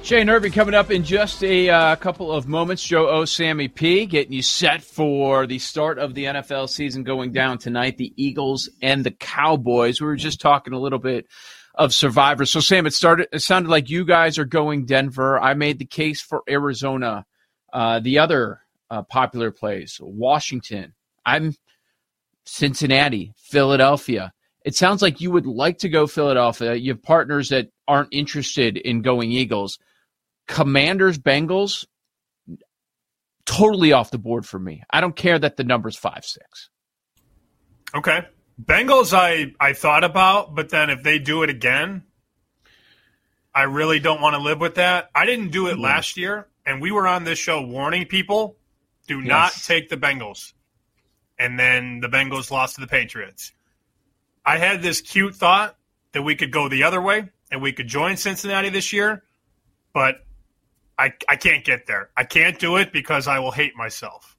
Shane Irving coming up in just a couple of moments. Joe O, Sammy P, getting you set for the start of the NFL season going down tonight. The Eagles and the Cowboys. We were just talking a little bit of Survivor. So, Sam, it sounded like you guys are going Denver. I made the case for Arizona. The other popular place, Washington. I'm Cincinnati, Philadelphia. It sounds like you would like to go Philadelphia. You have partners that aren't interested in going Eagles. Commanders, Bengals, totally off the board for me. I don't care that the number's 5-6. Okay. Bengals I thought about, but then if they do it again, I really don't want to live with that. I didn't do it last year, and we were on this show warning people, do not take the Bengals. And then the Bengals lost to the Patriots. I had this cute thought that we could go the other way and we could join Cincinnati this year, but I can't get there. I can't do it because I will hate myself.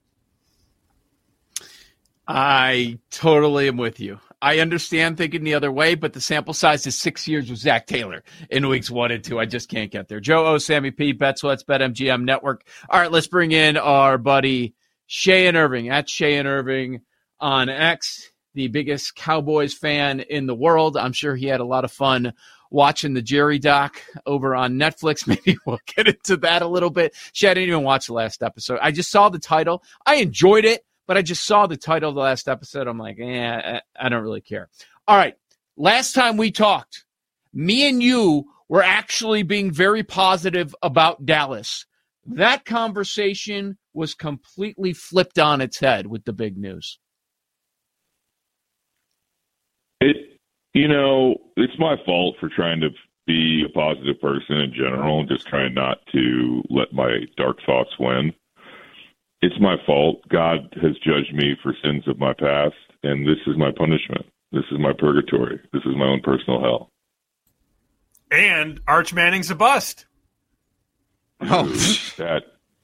I totally am with you. I understand thinking the other way, but the sample size is 6 years with Zach Taylor in weeks 1 and 2. I just can't get there. Joe O, Sammy P, BetSweats, BetMGM Network. All right, let's bring in our buddy Shane Irving, at Shane Irving on X, the biggest Cowboys fan in the world. I'm sure he had a lot of fun watching the Jerry doc over on Netflix. Maybe we'll get into that a little bit. Shane, I didn't even watch the last episode. I just saw the title. I enjoyed it, but I just saw the title of the last episode. I'm like, I don't really care. All right, last time we talked, me and you were actually being very positive about Dallas. That conversation was completely flipped on its head with the big news. It's my fault for trying to be a positive person in general and just trying not to let my dark thoughts win. It's my fault. God has judged me for sins of my past, and this is my punishment. This is my purgatory. This is my own personal hell. And Arch Manning's a bust. That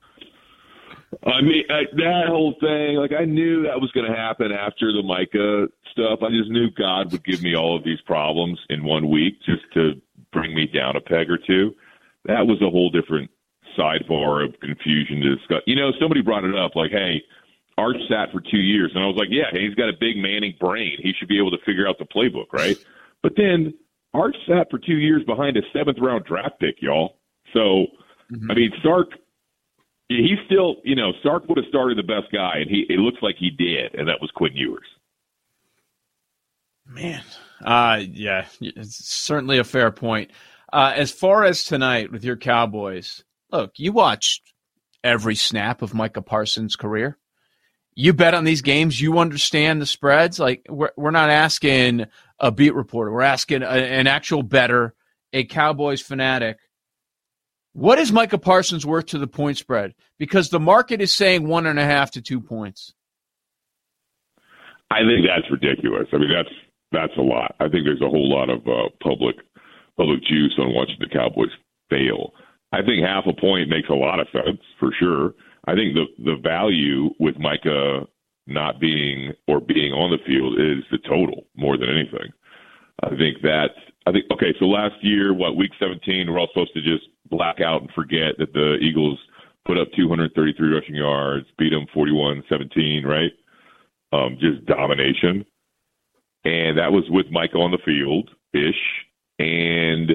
whole thing, I knew that was going to happen after the Micah stuff. I just knew God would give me all of these problems in 1 week just to bring me down a peg or two. That was a whole different sidebar of confusion to discuss. Somebody brought it up, hey, Arch sat for 2 years. And I was like, yeah, he's got a big Manning brain. He should be able to figure out the playbook, right? But then Arch sat for 2 years behind a 7th-round draft pick, y'all. So, Sark, he still, Sark would have started the best guy, and it looks like he did, and that was Quinn Ewers. Man, yeah, it's certainly a fair point. As far as tonight with your Cowboys, look, you watched every snap of Micah Parsons' career. You bet on these games. You understand the spreads. We're not asking a beat reporter. We're asking an actual bettor, a Cowboys fanatic. What is Micah Parsons worth to the point spread? Because the market is saying 1.5 to 2 points. I think that's ridiculous. That's a lot. I think there's a whole lot of public juice on watching the Cowboys fail. I think 0.5 point makes a lot of sense for sure. I think the value with Micah not being or being on the field is the total more than anything. Okay, so last year, week 17, we're all supposed to just black out and forget that the Eagles put up 233 rushing yards, beat them 41-17, right? Just domination. And that was with Micah on the field-ish. And,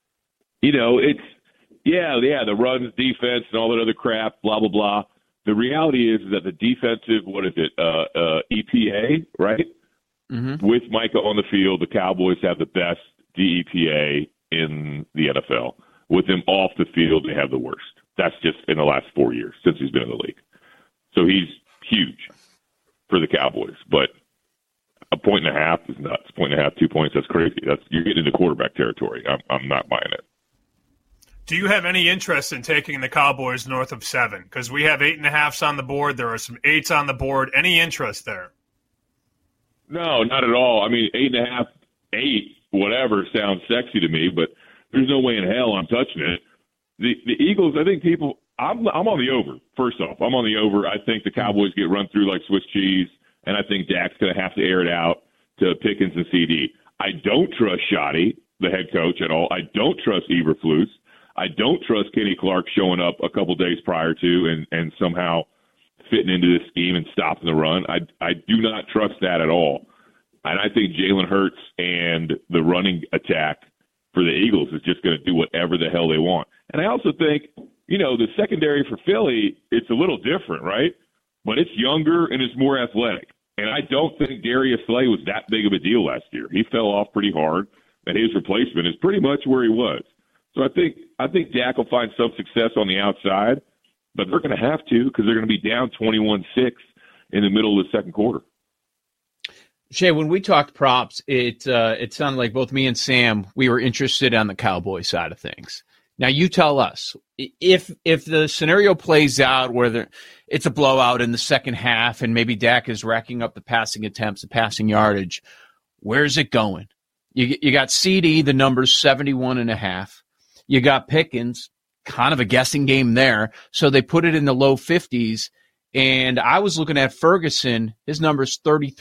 the runs, defense, and all that other crap, blah, blah, blah. The reality is that the defensive, EPA, right? Mm-hmm. With Micah on the field, the Cowboys have the best DEPA in the NFL. With him off the field, they have the worst. That's just in the last 4 years since he's been in the league. So he's huge for the Cowboys. But 1.5 is nuts. 1.5, 2 points, that's crazy. You're getting into quarterback territory. I'm not buying it. Do you have any interest in taking the Cowboys north of 7? Because we have 8.5s on the board. There are some 8s on the board. Any interest there? No, not at all. 8.5, 8, whatever sounds sexy to me, but there's no way in hell I'm touching it. The Eagles, I think people – I'm on the over, first off. I'm on the over. I think the Cowboys get run through like Swiss cheese, and I think Dak's going to have to air it out to Pickens and CD. I don't trust Shoddy, the head coach, at all. I don't trust Eberflus. I don't trust Kenny Clark showing up a couple days prior to and somehow fitting into this scheme and stopping the run. I do not trust that at all. And I think Jalen Hurts and the running attack for the Eagles is just going to do whatever the hell they want. And I also think, the secondary for Philly, it's a little different, right? But it's younger and it's more athletic. And I don't think Darius Slay was that big of a deal last year. He fell off pretty hard, and his replacement is pretty much where he was. So I think Dak will find some success on the outside, but they're going to have to because they're going to be down 21-6 in the middle of the second quarter. Shay, when we talked props, it sounded like both me and Sam, we were interested on the Cowboy side of things. Now, you tell us, if the scenario plays out where it's a blowout in the second half and maybe Dak is racking up the passing attempts, the passing yardage, where's it going? You got CD, the number's 71.5. You got Pickens, kind of a guessing game there. So they put it in the low 50s. And I was looking at Ferguson. His number's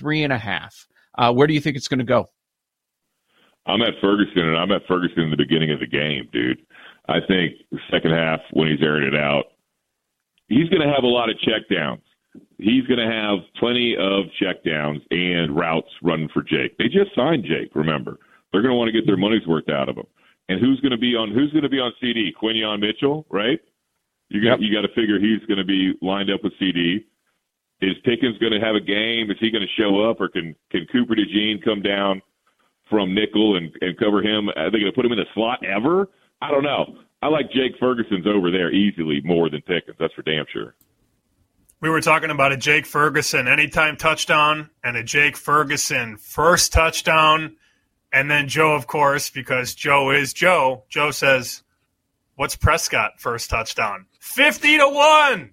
33.5. Where do you think it's going to go? I'm at Ferguson in the beginning of the game, dude. I think the second half, when he's airing it out, he's going to have a lot of checkdowns. He's going to have plenty of checkdowns and routes running for Jake. They just signed Jake, remember. They're going to want to get their money's worth out of him. And who's going to be on CD? Quinyon Mitchell, right? You got to figure he's going to be lined up with CD. Is Pickens going to have a game? Is he going to show up, or can Cooper DeJean come down from nickel and cover him? Are they going to put him in the slot ever? I don't know. I like Jake Ferguson's over there easily more than Pickens. That's for damn sure. We were talking about a Jake Ferguson anytime touchdown and a Jake Ferguson first touchdown. And then Joe, of course, because Joe is Joe, Joe says, what's Prescott first touchdown? 50-1.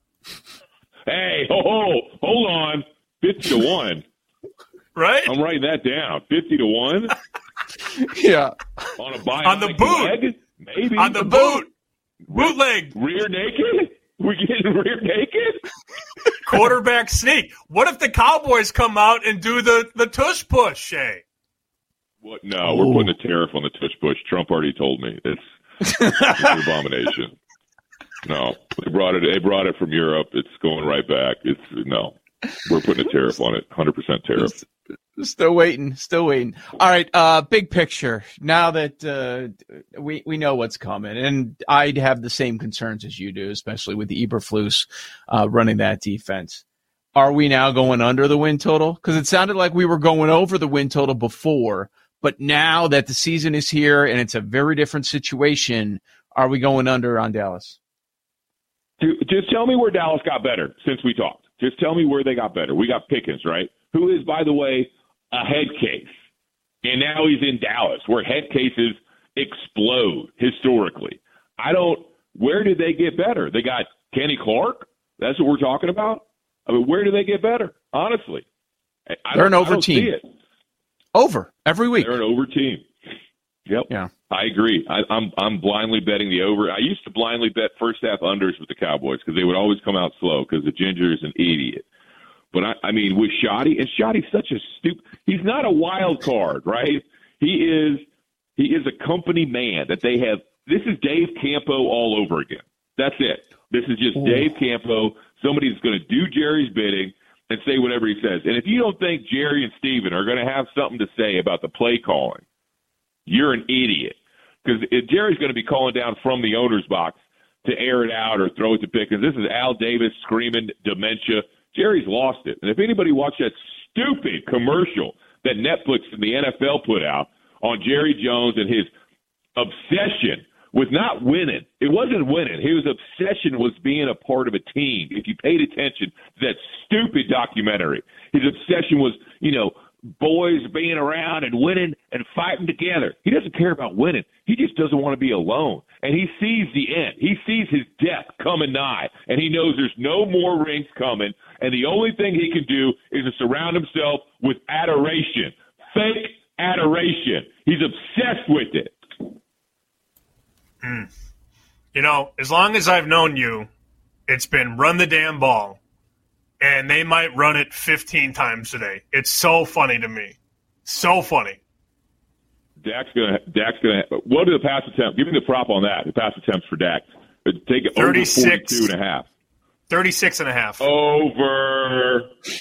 Hey, hold on. 50-1. Right? I'm writing that down. 50-1. Yeah. On the boot. Leg? Maybe. On the boot. Bootleg. Rear naked? We're getting rear naked? Quarterback sneak. What if the Cowboys come out and do the tush push, Shay? What? No, we're putting a tariff on the tush push. Trump already told me. It's an abomination. No, they brought it from Europe. It's going right back. We're putting a tariff on it. 100% tariff. Still waiting. All right, big picture. Now that we know what's coming, and I'd have the same concerns as you do, especially with the Eberflus running that defense. Are we now going under the win total? Because it sounded like we were going over the win total before, but now that the season is here and it's a very different situation, are we going under on Dallas? Just tell me where Dallas got better since we talked. Just tell me where they got better. We got Pickens, right? Who is, by the way, a head case. And now he's in Dallas, where head cases explode historically. Where did they get better? They got Kenny Clark? That's what we're talking about? I mean, where do they get better? Honestly. They're an over team. Over every week. They're an over team. Yep. Yeah. I agree. I'm blindly betting the over. I used to blindly bet first half unders with the Cowboys because they would always come out slow because the Ginger is an idiot. But I mean, with Shoddy, and Shoddy's such a he's not a wild card, right? He is a company man that they have. This is Dave Campo all over again. That's it. This is just Dave Campo, somebody that's going to do Jerry's bidding and say whatever he says. And if you don't think Jerry and Steven are going to have something to say about the play calling, you're an idiot. Because Jerry's going to be calling down from the owner's box to air it out or throw it to Pickens. This is Al Davis screaming dementia. Jerry's lost it. And if anybody watched that stupid commercial that Netflix and the NFL put out on Jerry Jones and his obsession with not winning, it wasn't winning. His obsession was being a part of a team. If you paid attention to that stupid documentary, his obsession was, boys being around and winning and fighting together. He doesn't care about winning. He just doesn't want to be alone. And he sees the end. He sees his death coming nigh. And he knows there's no more rings coming. And the only thing he can do is to surround himself with adoration. Fake adoration. He's obsessed with it. As long as I've known you, it's been run the damn ball. And they might run it 15 times a day. It's so funny to me. So funny. Dak's gonna. What are the pass attempts? Give me the prop on that. The pass attempts for Dak. Take it 36, over 42.5. 36.5. Over.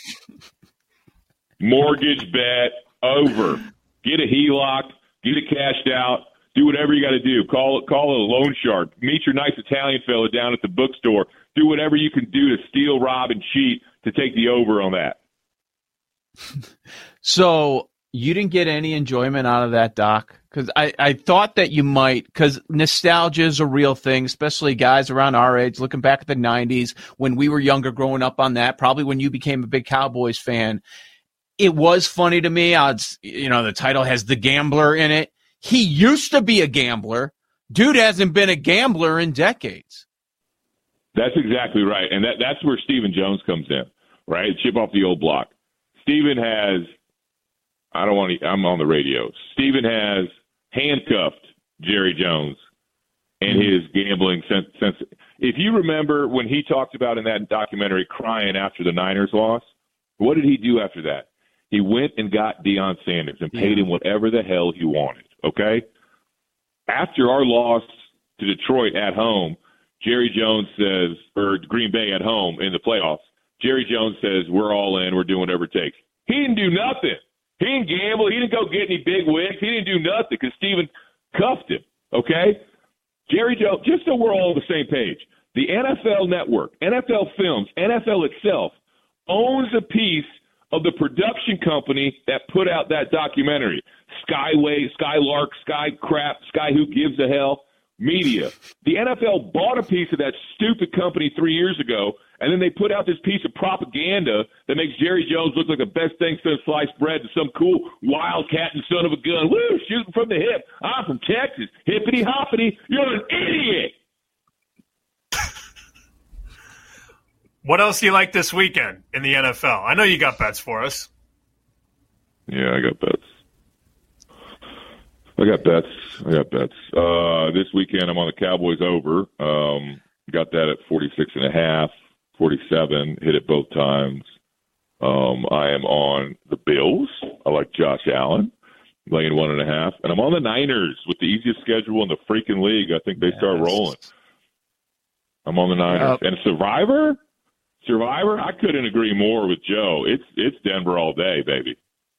Mortgage bet. Over. Get a HELOC. Get it cashed out. Do whatever you got to do. Call a loan shark. Meet your nice Italian fella down at the bookstore. Do whatever you can do to steal, rob, and cheat to take the over on that. So you didn't get any enjoyment out of that, Doc? Because I thought that you might, because nostalgia is a real thing, especially guys around our age, looking back at the 90s when we were younger, growing up on that, probably when you became a big Cowboys fan. It was funny to me. The title has The Gambler in it. He used to be a gambler. Dude hasn't been a gambler in decades. That's exactly right. And that's where Stephen Jones comes in, right? Chip off the old block. Stephen has, I'm on the radio. Stephen has handcuffed Jerry Jones and his gambling sense. If you remember when he talked about in that documentary crying after the Niners loss, what did he do after that? He went and got Deion Sanders and paid him whatever the hell he wanted, okay? After our loss to Detroit at home, Jerry Jones says, or Green Bay at home in the playoffs, Jerry Jones says, we're all in, we're doing whatever it takes. He didn't do nothing. He didn't gamble. He didn't go get any big wigs. He didn't do nothing because Steven cuffed him, okay? Jerry Jones, just so we're all on the same page, the NFL Network, NFL Films, NFL itself owns a piece of the production company that put out that documentary. Skyway, Skylark, Sky Crap, Sky Who Gives a Hell Media. The NFL bought a piece of that stupid company 3 years ago, and then they put out this piece of propaganda that makes Jerry Jones look like the best thing since sliced bread to some cool wildcat and son of a gun. Woo, shooting from the hip. I'm from Texas. Hippity hoppity. You're an idiot. What else do you like this weekend in the NFL? I know you got bets for us. Yeah, I got bets. This weekend I'm on the Cowboys over. Got that at 46.5, 47. Hit it both times. I am on the Bills. I like Josh Allen, laying 1.5. And I'm on the Niners with the easiest schedule in the freaking league. I think they start rolling. I'm on the Niners. And Survivor, I couldn't agree more with Joe. It's Denver all day, baby.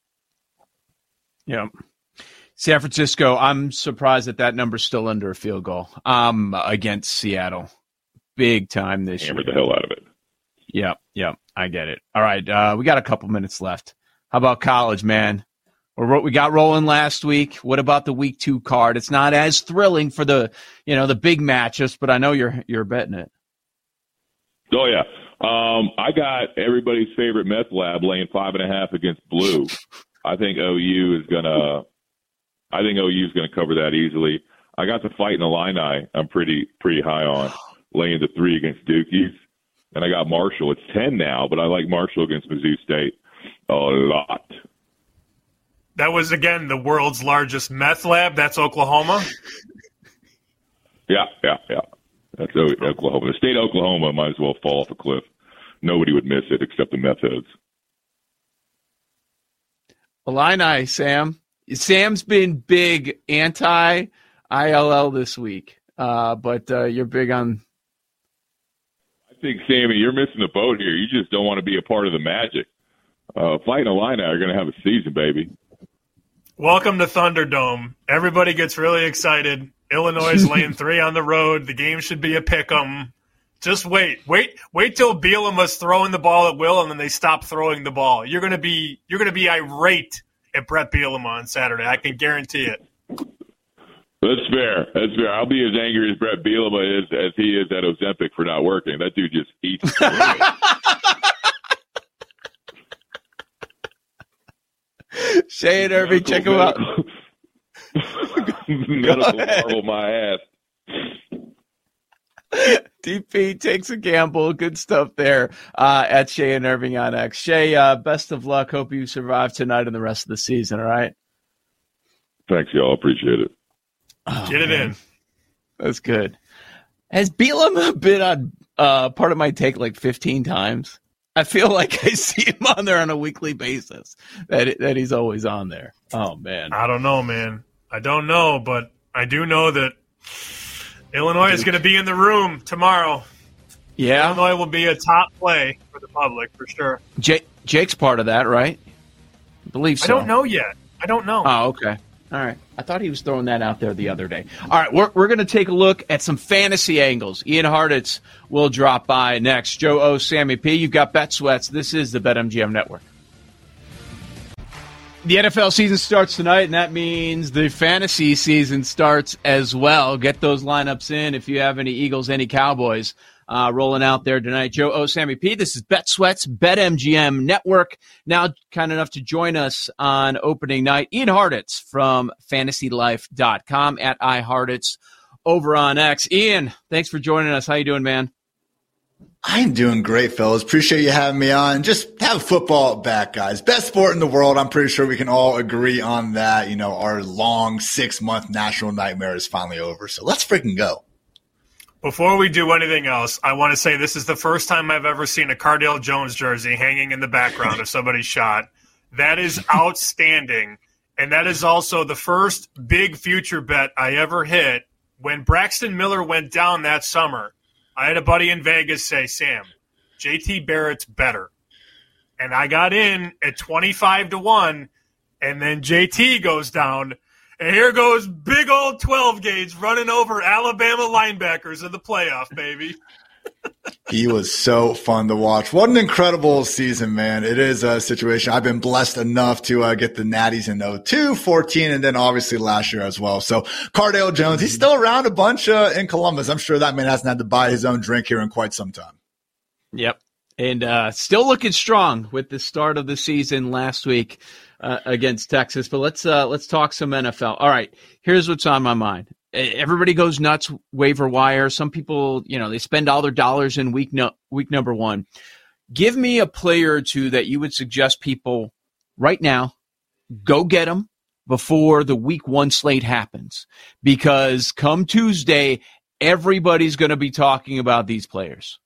Yeah. San Francisco, I'm surprised that number's still under a field goal against Seattle. Big time this year. Hammered the hell out of it. Yeah, I get it. All right, we got a couple minutes left. How about college, man? We got rolling last week. What about the week 2 card? It's not as thrilling for the big matchups, but I know you're betting it. Oh, yeah. I got everybody's favorite meth lab laying 5.5 against Blue. I think OU is gonna cover that easily. I got the fight in Illini. I'm pretty high on laying the 3 against Dukies, and I got Marshall. It's 10 now, but I like Marshall against Mizzou State a lot. That was again the world's largest meth lab. That's Oklahoma. Yeah. That's Oklahoma. The state of Oklahoma might as well fall off a cliff. Nobody would miss it except the meth heads. Illini, Sam. Sam's been big anti-ILL this week, but you're big on. I think, Sammy, you're missing the boat here. You just don't want to be a part of the magic. Fighting Illini are going to have a season, baby. Welcome to Thunderdome. Everybody gets really excited. Illinois is laying 3 on the road. The game should be a pick-em. Just wait till Bielema's throwing the ball at will, and then they stop throwing the ball. You're gonna be irate at Brett Bielema on Saturday. I can guarantee it. That's fair. I'll be as angry as Brett Bielema is as he is at Ozempic for not working. That dude just eats. Shane Irving, check him out. Medical marvel my ass. DP takes a gamble. Good stuff there at Shea and Irving on X. Shea, best of luck. Hope you survive tonight and the rest of the season, all right? Thanks, y'all. Appreciate it. Oh, get it in. That's good. Has Bielema been on part of my take like 15 times? I feel like I see him on there on a weekly basis, that he's always on there. Oh, man. I don't know, man. I don't know, but I do know that Illinois is going to be in the room tomorrow. Yeah. Illinois will be a top play for the public for sure. Jake's part of that, right? I believe so. I don't know yet. I don't know. Oh, okay. All right. I thought he was throwing that out there the other day. All right, we're going to take a look at some fantasy angles. Ian Hartitz will drop by next. Joe O, Sammy P, you've got Bet Sweats. This is the BetMGM Network. The NFL season starts tonight, and that means the fantasy season starts as well. Get those lineups in if you have any Eagles, any Cowboys rolling out there tonight. Joe O, Sammy P, this is Bet Sweats, BetMGM Network. Now kind enough to join us on opening night, Ian Hartitz from FantasyLife.com at iHartitz over on X. Ian, thanks for joining us. How you doing, man? I'm doing great, fellas. Appreciate you having me on. Just have football back, guys. Best sport in the world. I'm pretty sure we can all agree on that. You know, our long 6-month national nightmare is finally over. So let's freaking go. Before we do anything else, I want to say this is the first time I've ever seen a Cardale Jones jersey hanging in the background of somebody's shot. That is outstanding. And that is also the first big future bet I ever hit. When Braxton Miller went down that summer, I had a buddy in Vegas say, Sam, JT Barrett's better. And I got in at 25-1, and then JT goes down, and here goes big old 12 gauge running over Alabama linebackers in the playoff, baby. He was so fun to watch. What an incredible season, man. It is a situation. I've been blessed enough to get the Natties in 02, 14, and then obviously last year as well. So Cardale Jones, he's still around a bunch in Columbus. I'm sure that man hasn't had to buy his own drink here in quite some time. Yep. And still looking strong with the start of the season last week against Texas. But let's talk some NFL. All right, here's what's on my mind. Everybody goes nuts waiver wire. Some people, they spend all their dollars in week number one. Give me a player or two that you would suggest people right now go get them before the week one slate happens, because come Tuesday, everybody's going to be talking about these players.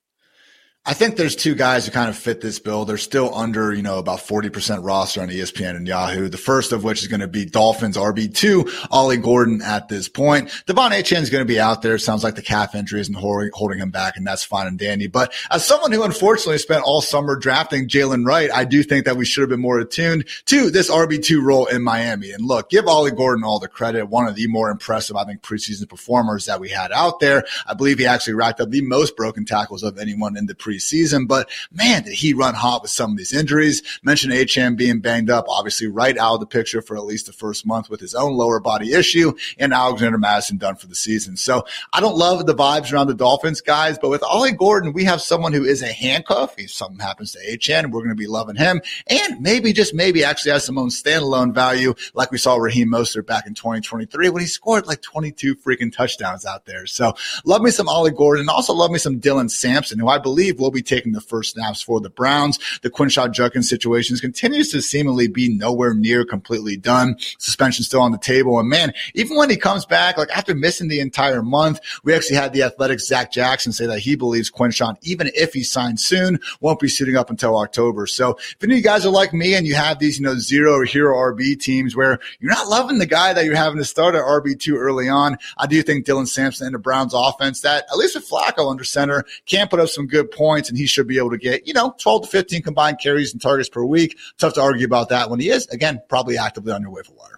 I think there's two guys who kind of fit this bill. They're still under, about 40% roster on ESPN and Yahoo. The first of which is going to be Dolphins RB2, Ollie Gordon at this point. Devon Achane is going to be out there. Sounds like the calf injury isn't holding him back, and that's fine and dandy. But as someone who unfortunately spent all summer drafting Jalen Wright, I do think that we should have been more attuned to this RB2 role in Miami. And look, give Ollie Gordon all the credit. One of the more impressive, I think, preseason performers that we had out there. I believe he actually racked up the most broken tackles of anyone in the preseason. But man, did he run hot with some of these injuries. Mentioned Achane being banged up, obviously right out of the picture for at least the first month with his own lower body issue, and Alexander Mattison done for the season. So I don't love the vibes around the Dolphins, guys, but with Ollie Gordon, we have someone who is a handcuff. If something happens to Achane, we're going to be loving him, and maybe, just maybe, actually has some own standalone value like we saw Raheem Mostert back in 2023 when he scored like 22 freaking touchdowns out there. So love me some Ollie Gordon, and also love me some Dylan Sampson, who I believe will be taking the first snaps for the Browns. The Quinshot Judkins situation continues to seemingly be nowhere near completely done. Suspension still on the table. And man, even when he comes back, like after missing the entire month, we actually had the Athletics' Zach Jackson say that he believes Quinshot, even if he signs soon, won't be suiting up until October. So if any of you guys are like me and you have these, zero or hero RB teams where you're not loving the guy that you're having to start at RB2 early on, I do think Dylan Sampson and the Browns offense that, at least with Flacco under center, can put up some good points, and he should be able to get, 12 to 15 combined carries and targets per week. Tough to argue about that when he is, again, probably actively on your waiver wire.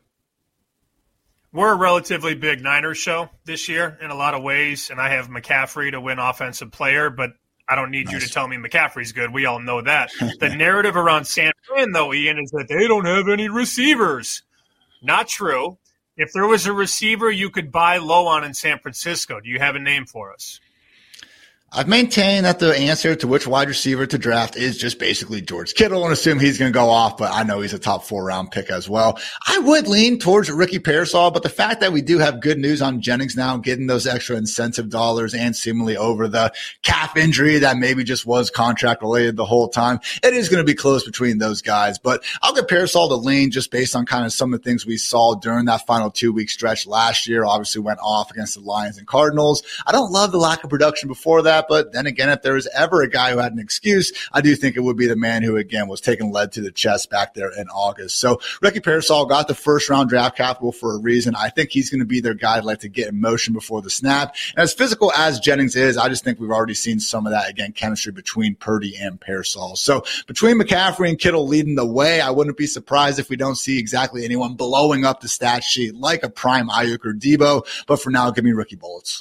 We're a relatively big Niners show this year in a lot of ways, and I have McCaffrey to win offensive player, but I don't need you to tell me McCaffrey's good. We all know that. The narrative around San Fran, though, Ian, is that they don't have any receivers. Not true. If there was a receiver you could buy low on in San Francisco, do you have a name for us? I've maintained that the answer to which wide receiver to draft is just basically George Kittle, and assume he's going to go off, but I know he's a top 4-round pick as well. I would lean towards Ricky Pearsall, but the fact that we do have good news on Jennings now, getting those extra incentive dollars and seemingly over the calf injury that maybe just was contract related the whole time, it is going to be close between those guys. But I'll get Pearsall to lean just based on kind of some of the things we saw during that final 2-week stretch last year. Obviously went off against the Lions and Cardinals. I don't love the lack of production before that. that. But then again, if there was ever a guy who had an excuse, I do think it would be the man who, again, was taking lead to the chest back there in August. So Ricky Pearsall got the first round draft capital for a reason. I think he's going to be their guy to like to get in motion before the snap. And as physical as Jennings is, I just think we've already seen some of that, again, chemistry between Purdy and Pearsall. So between McCaffrey and Kittle leading the way, I wouldn't be surprised if we don't see exactly anyone blowing up the stat sheet like a prime Ayuk or Debo. But for now, give me rookie bullets.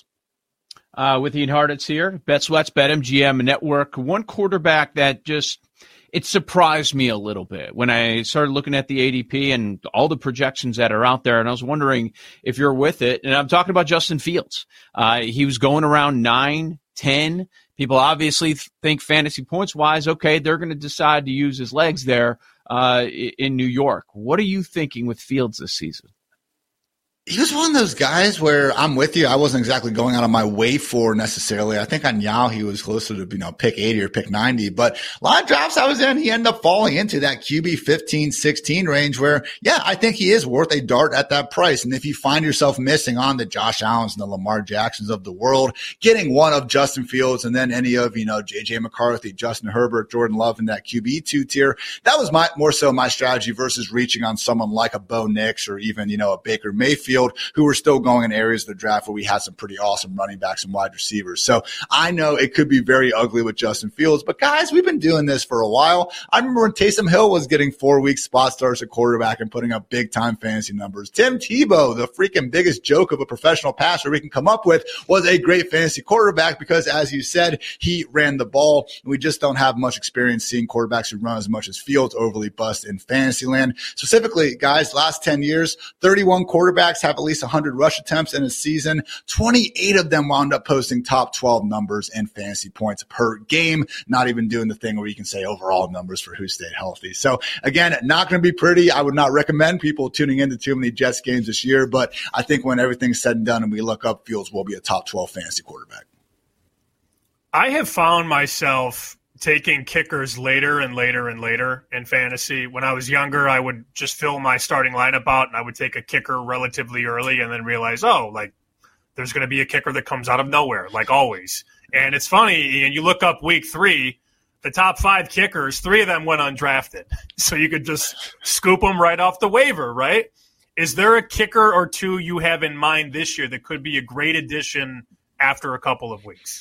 With Ian Hartitz here, Bet Sweats, BetMGM Network. One quarterback that it surprised me a little bit when I started looking at the ADP and all the projections that are out there, and I was wondering if you're with it. And I'm talking about Justin Fields. He was going around 9, 10. People obviously think fantasy points-wise, okay, they're going to decide to use his legs there in New York. What are you thinking with Fields this season? He was one of those guys where I'm with you. I wasn't exactly going out of my way for necessarily. I think on Yao, he was closer to, pick 80 or pick 90, but a lot of drafts I was in, he ended up falling into that QB 15, 16 range where, yeah, I think he is worth a dart at that price. And if you find yourself missing on the Josh Allens and the Lamar Jacksons of the world, getting one of Justin Fields and then any of, JJ McCarthy, Justin Herbert, Jordan Love in that QB2 tier, that was more so my strategy versus reaching on someone like a Bo Nix or even, a Baker Mayfield, who were still going in areas of the draft where we had some pretty awesome running backs and wide receivers. So I know it could be very ugly with Justin Fields, but guys, we've been doing this for a while. I remember when Taysom Hill was getting 4-week spot starts at quarterback and putting up big time fantasy numbers. Tim Tebow, the freaking biggest joke of a professional passer we can come up with, was a great fantasy quarterback because, as you said, he ran the ball. We just don't have much experience seeing quarterbacks who run as much as Fields overly bust in fantasy land. Specifically, guys, last 10 years, 31 quarterbacks have at least 100 rush attempts in a season. 28 of them wound up posting top 12 numbers in fantasy points per game, not even doing the thing where you can say overall numbers for who stayed healthy. So again, not going to be pretty. I would not recommend people tuning into too many Jets games this year, but I think when everything's said and done and we look up, Fields will be a top 12 fantasy quarterback. I have found myself taking kickers later and later and later in fantasy. When I was younger, I would just fill my starting lineup out and I would take a kicker relatively early and then realize, there's going to be a kicker that comes out of nowhere, like always. And it's funny, Ian, you look up week 3, the top 5 kickers, 3 of them went undrafted. So you could just scoop them right off the waiver, right? Is there a kicker or two you have in mind this year that could be a great addition after a couple of weeks?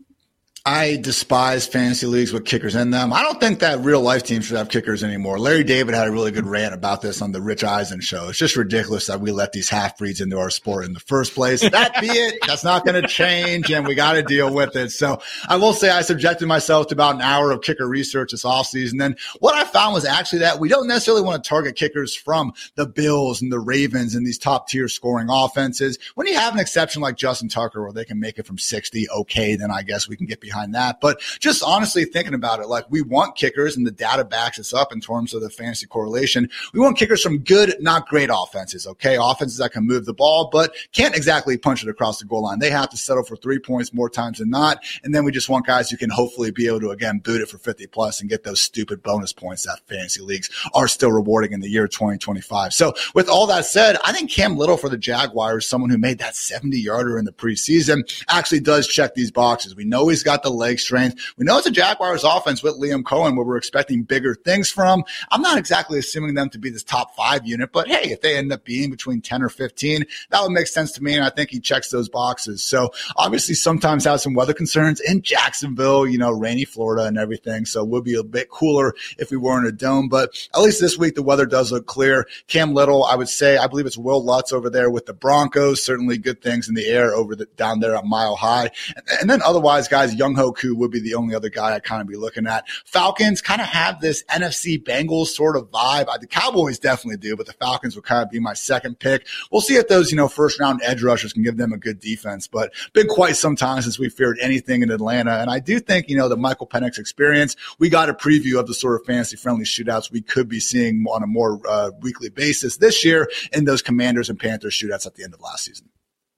I despise fantasy leagues with kickers in them. I don't think that real life teams should have kickers anymore. Larry David had a really good rant about this on the Rich Eisen show. It's just ridiculous that we let these half-breeds into our sport in the first place. That be it. That's not going to change, and we got to deal with it. So I will say I subjected myself to about an hour of kicker research this offseason. And what I found was actually that we don't necessarily want to target kickers from the Bills and the Ravens and these top-tier scoring offenses. When you have an exception like Justin Tucker where they can make it from 60, okay, then I guess we can get behind that. But just honestly thinking about it, like we want kickers, and the data backs us up in terms of the fantasy correlation. We want kickers from good, not great offenses, okay? Offenses that can move the ball, but can't exactly punch it across the goal line. They have to settle for 3 points more times than not. And then we just want guys who can hopefully be able to, again, boot it for 50 plus and get those stupid bonus points that fantasy leagues are still rewarding in the year 2025. So with all that said, I think Cam Little for the Jaguars, someone who made that 70-yarder in the preseason, actually does check these boxes. We know he's got the leg strength. We know it's a Jaguars offense with Liam Cohen where we're expecting bigger things from. I'm not exactly assuming them to be this top 5 unit, but hey, if they end up being between 10 or 15, that would make sense to me, and I think he checks those boxes. So obviously sometimes have some weather concerns in Jacksonville, rainy Florida and everything, so it would be a bit cooler if we were in a dome, but at least this week the weather does look clear. Cam Little, I would say, I believe it's Will Lutz over there with the Broncos, certainly good things in the air down there at Mile High. And then otherwise, guys, Younghoe Koo would be the only other guy I'd kind of be looking at. Falcons kind of have this NFC Bengals sort of vibe. The Cowboys definitely do, but the Falcons would kind of be my second pick. We'll see if those, first round edge rushers can give them a good defense, but been quite some time since we feared anything in Atlanta. And I do think, the Michael Penix experience, we got a preview of the sort of fantasy friendly shootouts we could be seeing on a more weekly basis this year in those Commanders and Panthers shootouts at the end of last season.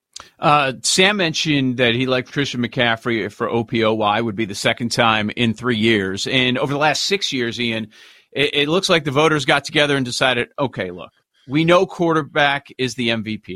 Sam mentioned that he liked Christian McCaffrey for OPOY would be the second time in 3 years. And over the last 6 years, Ian, it looks like the voters got together and decided, okay, look, we know quarterback is the MVP.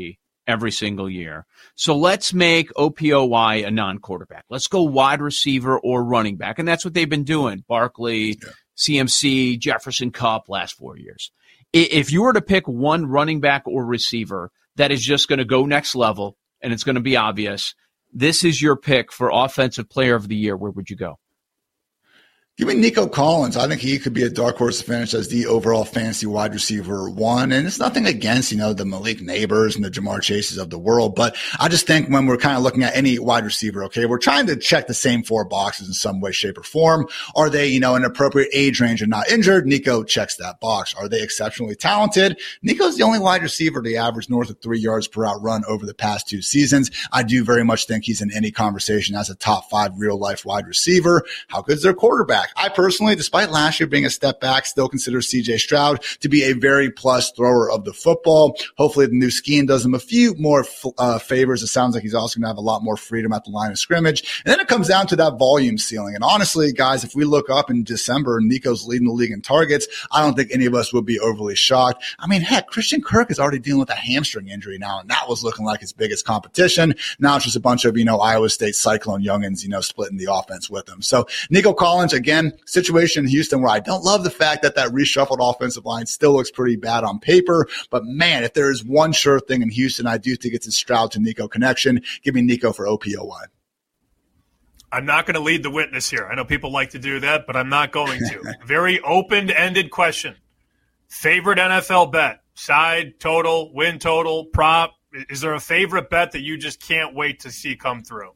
every single year. So let's make OPOY a non-quarterback. Let's go wide receiver or running back. And that's what they've been doing. Barkley, CMC, Jefferson, Kupp last 4 years. If you were to pick one running back or receiver that is just going to go next level and it's going to be obvious, this is your pick for Offensive Player of the Year, where would you go? Give me Nico Collins. I think he could be a dark horse to finish as the overall fantasy wide receiver one. And it's nothing against, the Malik Neighbors and the Jamar Chases of the world. But I just think when we're kind of looking at any wide receiver, okay, we're trying to check the same 4 boxes in some way, shape, or form. Are they, an appropriate age range and not injured? Nico checks that box. Are they exceptionally talented? Nico's the only wide receiver to average north of 3 yards per out run over the past 2 seasons. I do very much think he's in any conversation as a top 5 real life wide receiver. How good is their quarterback? I personally, despite last year being a step back, still consider CJ Stroud to be a very plus thrower of the football. Hopefully the new scheme does him a few more favors. It sounds like he's also going to have a lot more freedom at the line of scrimmage. And then it comes down to that volume ceiling. And honestly, guys, if we look up in December and Nico's leading the league in targets, I don't think any of us would be overly shocked. I mean, heck, Christian Kirk is already dealing with a hamstring injury now, and that was looking like his biggest competition. Now it's just a bunch of, Iowa State Cyclone youngins, splitting the offense with him. So Nico Collins, again, situation in Houston where I don't love the fact that reshuffled offensive line still looks pretty bad on paper. But man, if there is one sure thing in Houston, I do think it's a Stroud to Nico connection. Give me Nico for OPOY. I'm not going to lead the witness here. I know people like to do that, but I'm not going to. Very open-ended question. Favorite NFL bet? Side, total, win total, prop? Is there a favorite bet that you just can't wait to see come through?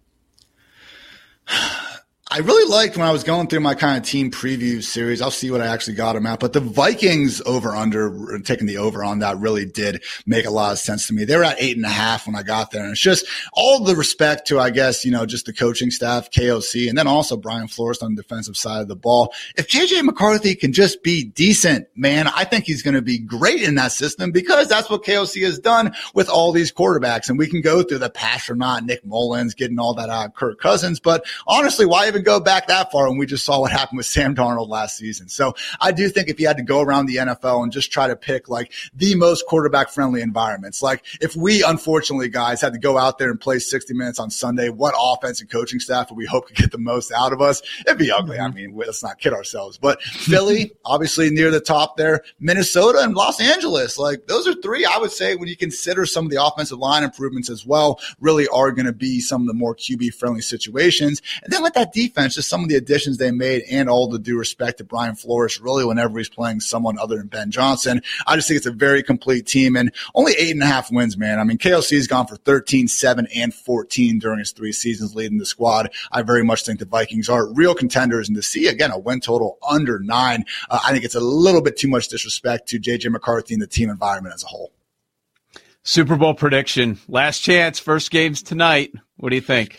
I really liked when I was going through my kind of team preview series. I'll see what I actually got them at. But the Vikings over-under, taking the over on that really did make a lot of sense to me. They were at 8.5 when I got there. And it's just all the respect to, I guess, just the coaching staff, KOC, and then also Brian Flores on the defensive side of the ball. If JJ McCarthy can just be decent, man, I think he's going to be great in that system because that's what KOC has done with all these quarterbacks. And we can go through the pass or not, Nick Mullins, getting all that out of Kirk Cousins. But honestly, why even go back that far when we just saw what happened with Sam Darnold last season? So I do think if you had to go around the NFL and just try to pick like the most quarterback friendly environments, like if we unfortunately guys had to go out there and play 60 minutes on Sunday, what offense and coaching staff would we hope to get the most out of us? It'd be ugly. I mean, let's not kid ourselves, but Philly, obviously near the top there, Minnesota and Los Angeles, like those are 3, I would say, when you consider some of the offensive line improvements as well, really are going to be some of the more QB friendly situations. And then with that defense, just some of the additions they made, and all the due respect to Brian Flores, really whenever he's playing someone other than Ben Johnson, I just think it's a very complete team, and only 8.5 wins, man. I mean, KOC has gone for 13, 7, and 14 during his 3 seasons leading the squad. I very much think the Vikings are real contenders, and to see, again, a win total under 9, I think it's a little bit too much disrespect to JJ McCarthy and the team environment as a whole. Super Bowl prediction. Last chance. First game's tonight. What do you think?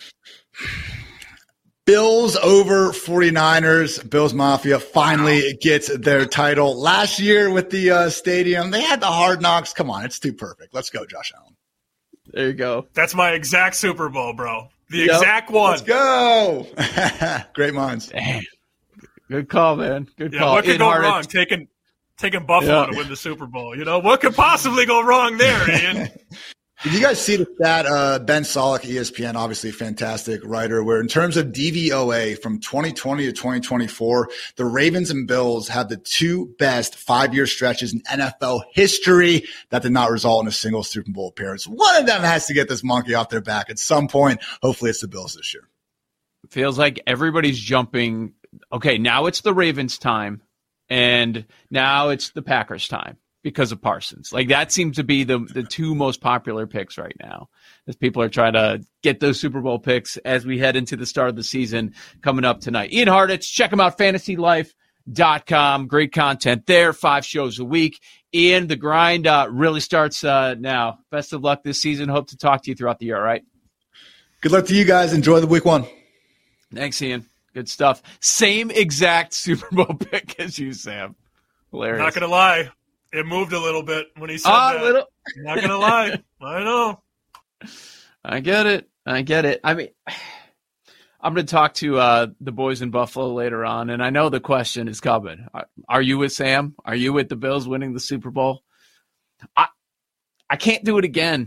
Bills over 49ers. Bills Mafia finally gets their title. Last year with the stadium, they had the Hard Knocks. Come on, it's too perfect. Let's go, Josh Allen. There you go. That's my exact Super Bowl, bro. The exact one. Let's go. Great minds. Damn. Good call, man. Good call. What could go wrong? Taking Buffalo to win the Super Bowl. What could possibly go wrong there, Ian? Did you guys see the stat? Ben Solak, ESPN, obviously a fantastic writer, where in terms of DVOA from 2020 to 2024, the Ravens and Bills have the 2 best 5-year stretches in NFL history that did not result in a single Super Bowl appearance. One of them has to get this monkey off their back at some point. Hopefully it's the Bills this year. Feels like everybody's jumping. Okay, now it's the Ravens' time, and now it's the Packers' time. Because of Parsons. Like that seems to be the 2 most popular picks right now as people are trying to get those Super Bowl picks as we head into the start of the season coming up tonight. Ian Hartitz, check him out, fantasylife.com. Great content there, 5 shows a week. Ian, the grind really starts now. Best of luck this season. Hope to talk to you throughout the year, all right? Good luck to you guys. Enjoy the week 1. Thanks, Ian. Good stuff. Same exact Super Bowl pick as you, Sam. Hilarious. Not going to lie. It moved a little bit when he said that. Little. Not going to lie. I know. I get it. I mean, I'm going to talk to the boys in Buffalo later on, and I know the question is coming. Are you with Sam? Are you with the Bills winning the Super Bowl? I can't do it again.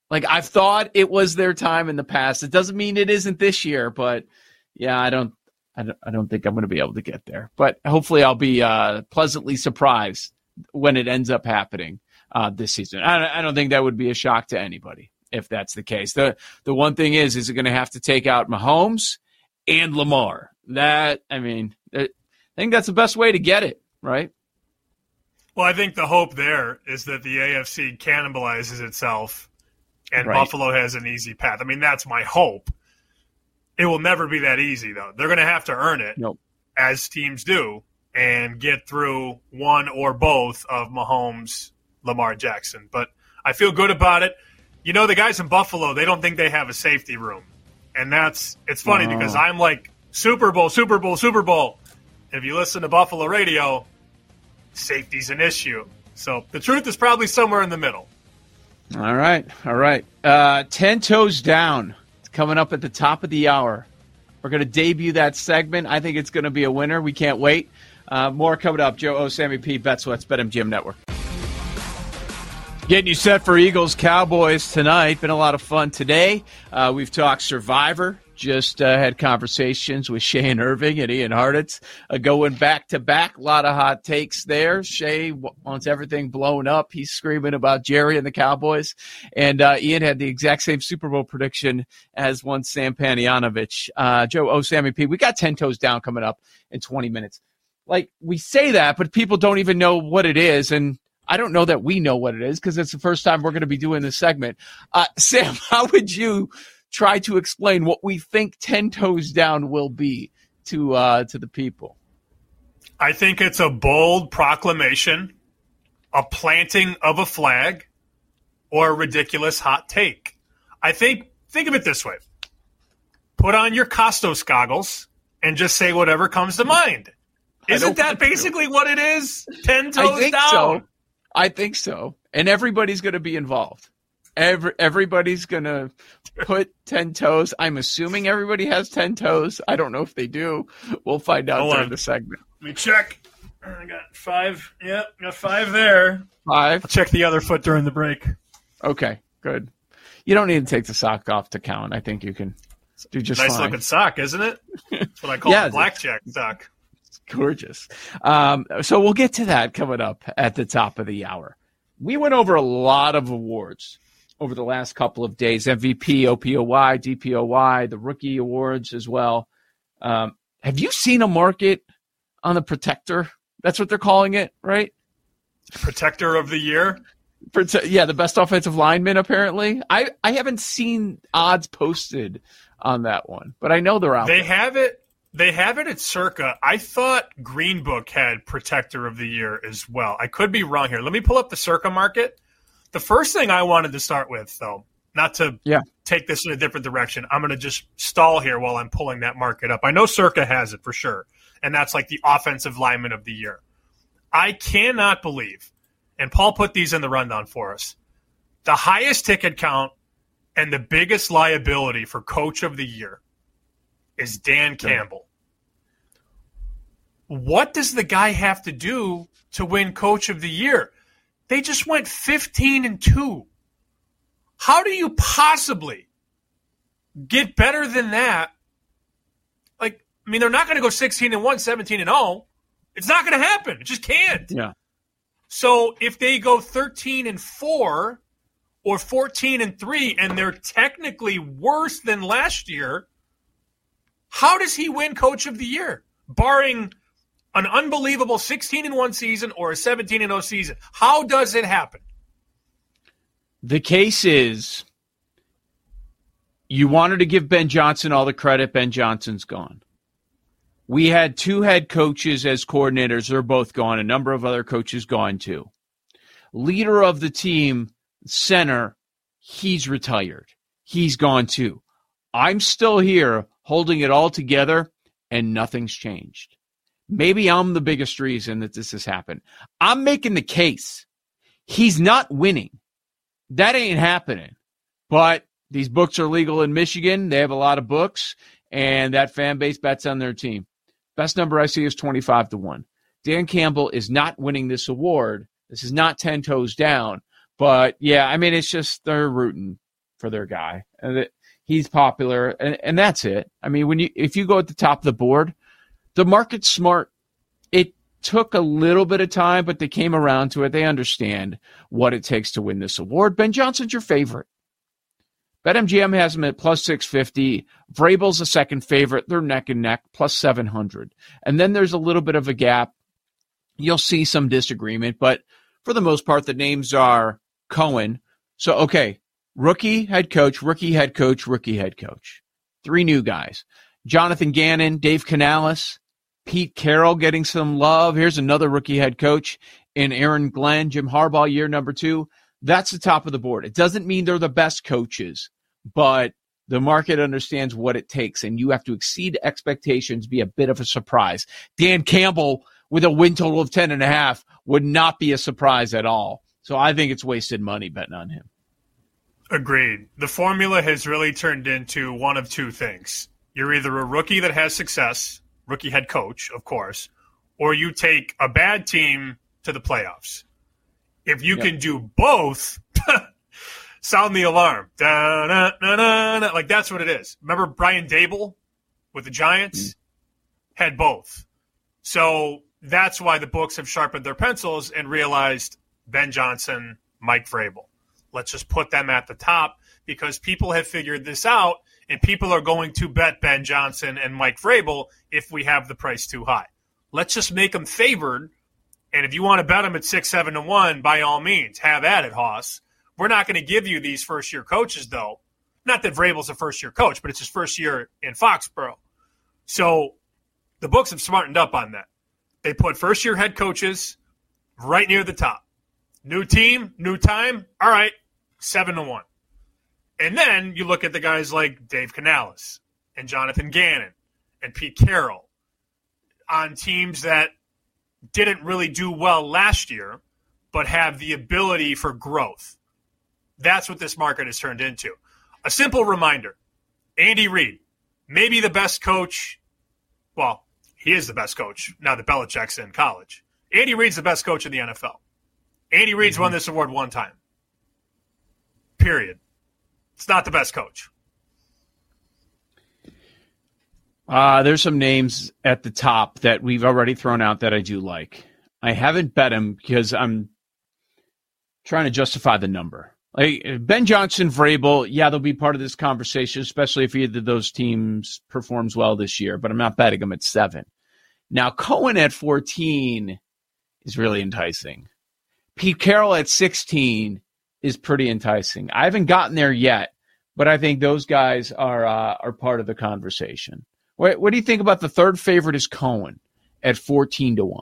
Like, I've thought it was their time in the past. It doesn't mean it isn't this year, but yeah, I don't think I'm going to be able to get there. But hopefully I'll be pleasantly surprised when it ends up happening this season. I don't think that would be a shock to anybody if that's the case. The one thing is it going to have to take out Mahomes and Lamar? I think that's the best way to get it, right? Well, I think the hope there is that the AFC cannibalizes itself and Right. Buffalo has an easy path. I mean, that's my hope. It will never be that easy, though. They're going to have to earn it, Nope. as teams do, and get through one or both of Mahomes, Lamar Jackson. But I feel good about it. You know, the guys in Buffalo, they don't think they have a safety room. And it's funny because I'm like, Super Bowl, Super Bowl, Super Bowl. And if you listen to Buffalo radio, safety's an issue. So the truth is probably somewhere in the middle. All right. 10 Toes Down. It's coming up at the top of the hour. We're going to debut that segment. I think it's going to be a winner. We can't wait. More coming up. Joe O, Sammy P, BetSweats, BetMGM Network. Getting you set for Eagles Cowboys tonight. Been a lot of fun today. We've talked Survivor. Just had conversations with Shane Irving and Ian Hartitz going back to back. A lot of hot takes there. Shay wants everything blown up. He's screaming about Jerry and the Cowboys. And Ian had the exact same Super Bowl prediction as one Sam Panayonovich. Joe O, Sammy P. We got 10 Toes Down coming up in 20 minutes. Like, we say that, but people don't even know what it is. And I don't know that we know what it is because it's the first time we're going to be doing this segment. Sam, how would you try to explain what we think 10 Toes Down will be to the people? I think it's a bold proclamation, a planting of a flag, or a ridiculous hot take. Think of it this way. Put on your Costos goggles and just say whatever comes to mind. Isn't that basically what it is? 10 toes down. So. I think so. And everybody's going to be involved. Everybody's going to put 10 toes. I'm assuming everybody has 10 toes. I don't know if they do. We'll find out during the segment. Let me check. I got 5. Yep, got 5 there. 5. I'll check the other foot during the break. Okay, good. You don't need to take the sock off to count. I think you can do just nice fine. Looking sock, isn't it? That's what I call a blackjack sock. It's gorgeous. So we'll get to that coming up at the top of the hour. We went over a lot of awards over the last couple of days. MVP, OPOY, DPOY, the rookie awards as well. Have you seen a market on the Protector? That's what they're calling it, right? Protector of the year? The best offensive lineman, apparently. I haven't seen odds posted on that one, but I know they're out there. They have it at Circa. I thought Green Book had Protector of the Year as well. I could be wrong here. Let me pull up the Circa market. The first thing I wanted to start with, though, not to take this in a different direction, I'm going to just stall here while I'm pulling that market up. I know Circa has it for sure, and that's like the offensive lineman of the year. I cannot believe, and Paul put these in the rundown for us, the highest ticket count and the biggest liability for coach of the year is Dan Campbell. What does the guy have to do to win coach of the year? They just went 15-2. How do you possibly get better than that? Like, I mean, they're not going to go 16-1, 17-0. It's not going to happen. It just can't. Yeah. So if they go 13-4 or 14-3 and they're technically worse than last year, how does he win coach of the year? Barring an unbelievable 16-1 season or a 17-0 season. How does it happen? The case is you wanted to give Ben Johnson all the credit. Ben Johnson's gone. We had 2 head coaches as coordinators. They're both gone. A number of other coaches gone too. Leader of the team, center, he's retired. He's gone too. I'm still here holding it all together, and nothing's changed. Maybe I'm the biggest reason that this has happened. I'm making the case. He's not winning. That ain't happening. But these books are legal in Michigan. They have a lot of books, and that fan base bets on their team. Best number I see is 25-1. Dan Campbell is not winning this award. This is not 10 toes down. But, yeah, I mean, it's just they're rooting for their guy. And he's popular, and that's it. I mean, if you go at the top of the board, the market's smart. It took a little bit of time, but they came around to it. They understand what it takes to win this award. Ben Johnson's your favorite. BetMGM has him at plus 650. Vrabel's a second favorite. They're neck and neck, plus 700. And then there's a little bit of a gap. You'll see some disagreement, but for the most part, the names are Cohen. So, okay, rookie head coach, rookie head coach, rookie head coach. 3 new guys. Jonathan Gannon, Dave Canales, Pete Carroll getting some love. Here's another rookie head coach in Aaron Glenn, Jim Harbaugh, year number 2. That's the top of the board. It doesn't mean they're the best coaches, but the market understands what it takes, and you have to exceed expectations, be a bit of a surprise. Dan Campbell with a win total of 10.5 would not be a surprise at all. So I think it's wasted money betting on him. Agreed. The formula has really turned into one of 2 things. You're either a rookie that has success, rookie head coach, of course, or you take a bad team to the playoffs. If you can do both, sound the alarm. Da-na-na-na-na. Like, that's what it is. Remember Brian Dable with the Giants? Had both. So that's why the books have sharpened their pencils and realized Ben Johnson, Mike Vrabel. Let's just put them at the top because people have figured this out, and people are going to bet Ben Johnson and Mike Vrabel if we have the price too high. Let's just make them favored. And if you want to bet them at 6-7-1, by all means, have at it, Hoss. We're not going to give you these first-year coaches, though. Not that Vrabel's a first-year coach, but it's his first year in Foxborough. So the books have smartened up on that. They put first-year head coaches right near the top. New team, new time. All right, 7-1. And then you look at the guys like Dave Canales and Jonathan Gannon and Pete Carroll on teams that didn't really do well last year, but have the ability for growth. That's what this market has turned into. A simple reminder, Andy Reid, maybe the best coach. Well, he is the best coach now that Belichick's in college. Andy Reid's the best coach in the NFL. Andy Reid's won this award 1 time. Period. It's not the best coach. There's some names at the top that we've already thrown out that I do like. I haven't bet them because I'm trying to justify the number. Like Ben Johnson, Vrabel, yeah, they'll be part of this conversation, especially if either of those teams performs well this year, but I'm not betting them at 7. Now, Cohen at 14 is really enticing. Pete Carroll at 16 is pretty enticing. I haven't gotten there yet, but I think those guys are part of the conversation. What do you think about the third favorite is Cohen at 14-1?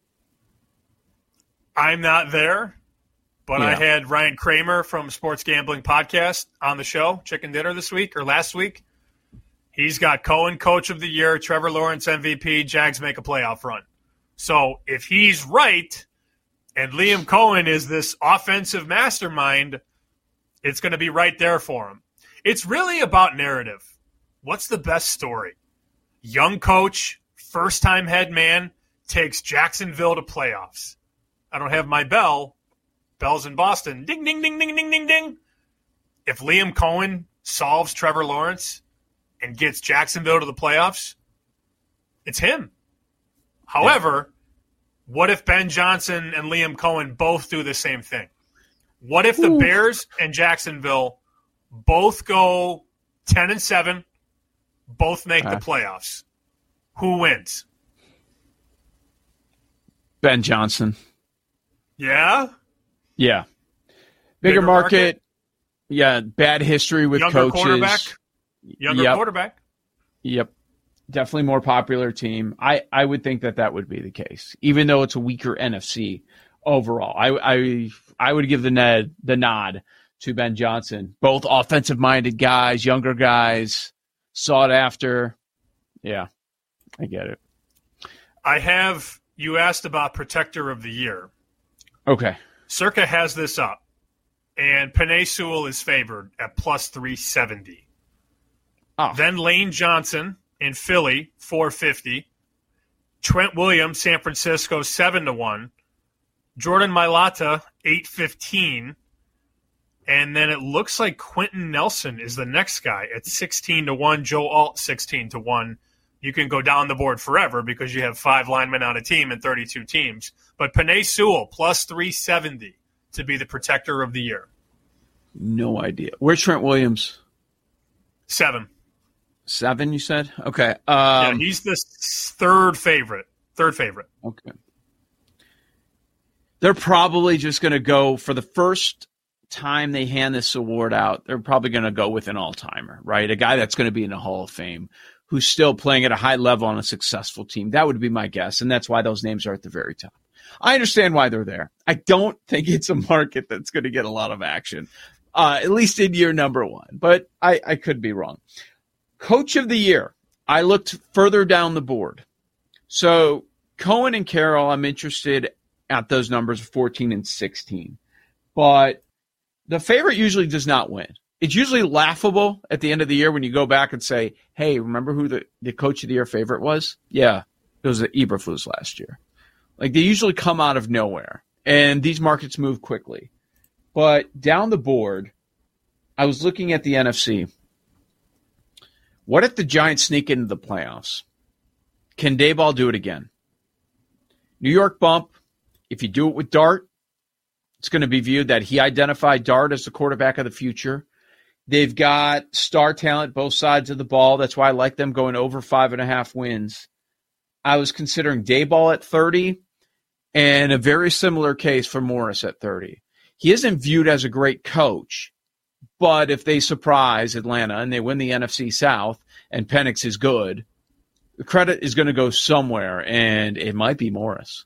I'm not there, but yeah. I had Ryan Kramer from Sports Gambling Podcast on the show, Chicken Dinner this week or last week. He's got Cohen Coach of the Year, Trevor Lawrence MVP, Jags make a playoff run. So if he's right and Liam Cohen is this offensive mastermind, it's going to be right there for him. It's really about narrative. What's the best story? Young coach, first-time head man, takes Jacksonville to playoffs. I don't have my bell. Bell's in Boston. Ding, ding, ding, ding, ding, ding, ding. If Liam Cohen solves Trevor Lawrence and gets Jacksonville to the playoffs, it's him. However, what if Ben Johnson and Liam Cohen both do the same thing? What if the Bears and Jacksonville both go 10-7, both make the playoffs? Who wins? Ben Johnson. Yeah? Yeah. Bigger market. Yeah, bad history with Younger coaches. Younger quarterback. Yep. Definitely more popular team. I would think that would be the case, even though it's a weaker NFC overall. I would give the nod to Ben Johnson. Both offensive-minded guys, younger guys, sought after. Yeah, I get it. You asked about Protector of the Year. Okay. Circa has this up, and Penei Sewell is favored at plus 370. Oh. Then Lane Johnson in Philly, 450. Trent Williams, San Francisco, 7-1. Jordan Mailata, 815. And then it looks like Quentin Nelson is the next guy at 16-1. Joe Alt 16-1. You can go down the board forever because you have 5 linemen on a team and 32 teams. But Penei Sewell plus 370 to be the protector of the year. No idea. Where's Trent Williams? 7. 7, you said? Okay. Yeah, he's the third favorite. Okay. They're probably just going to go for the first time they hand this award out. They're probably going to go with an all-timer, right? A guy that's going to be in the Hall of Fame who's still playing at a high level on a successful team. That would be my guess, and that's why those names are at the very top. I understand why they're there. I don't think it's a market that's going to get a lot of action, at least in year number 1, but I could be wrong. Coach of the year, I looked further down the board. So Cohen and Carroll, I'm interested at those numbers, 14 and 16. But the favorite usually does not win. It's usually laughable at the end of the year when you go back and say, hey, remember who the coach of the year favorite was? Yeah, it was the Eberflus last year. Like, they usually come out of nowhere, and these markets move quickly. But down the board, I was looking at the NFC. What if the Giants sneak into the playoffs? Can Daboll do it again? New York bump. If you do it with Dart, it's going to be viewed that he identified Dart as the quarterback of the future. They've got star talent both sides of the ball. That's why I like them going over 5.5 wins. I was considering Daboll at 30 and a very similar case for Morris at 30. He isn't viewed as a great coach, but if they surprise Atlanta and they win the NFC South and Penix is good, the credit is going to go somewhere, and it might be Morris.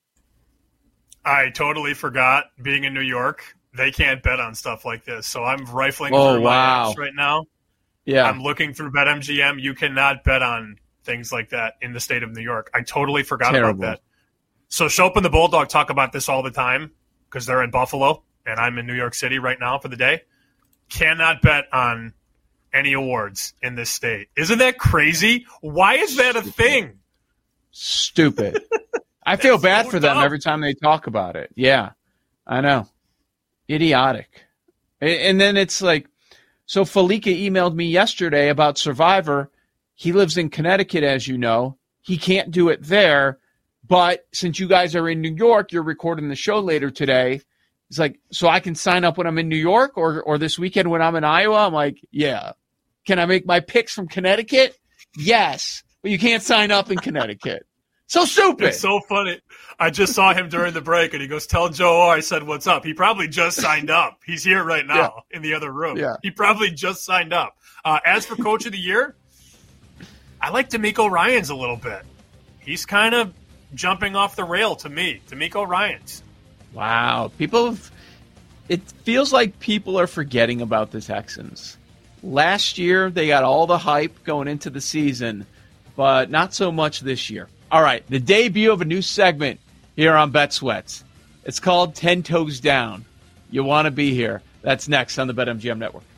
I totally forgot, being in New York, they can't bet on stuff like this. So I'm rifling through my apps right now. Yeah. I'm looking through BetMGM. You cannot bet on things like that in the state of New York. I totally forgot about that. So Shope and the Bulldog talk about this all the time because they're in Buffalo, and I'm in New York City right now for the day. Cannot bet on any awards in this state. Isn't that crazy? Why is that a thing? Stupid. I feel bad for them every time they talk about it. Yeah, I know. Idiotic. And then it's like, so Falika emailed me yesterday about Survivor. He lives in Connecticut, as you know. He can't do it there. But since you guys are in New York, you're recording the show later today. He's like, so I can sign up when I'm in New York or this weekend when I'm in Iowa? I'm like, yeah. Can I make my picks from Connecticut? Yes. But you can't sign up in Connecticut. So stupid. It's so funny. I just saw him during the break, and he goes, tell Joe I said what's up. He probably just signed up. He's here right now in the other room. Yeah. He probably just signed up. As for Coach of the Year, I like DeMeco Ryans a little bit. He's kind of jumping off the rail to me. DeMeco Ryans. Wow. It feels like people are forgetting about the Texans. Last year, they got all the hype going into the season, but not so much this year. All right, the debut of a new segment here on Bet Sweats. It's called 10 Toes Down. You want to be here. That's next on the BetMGM Network.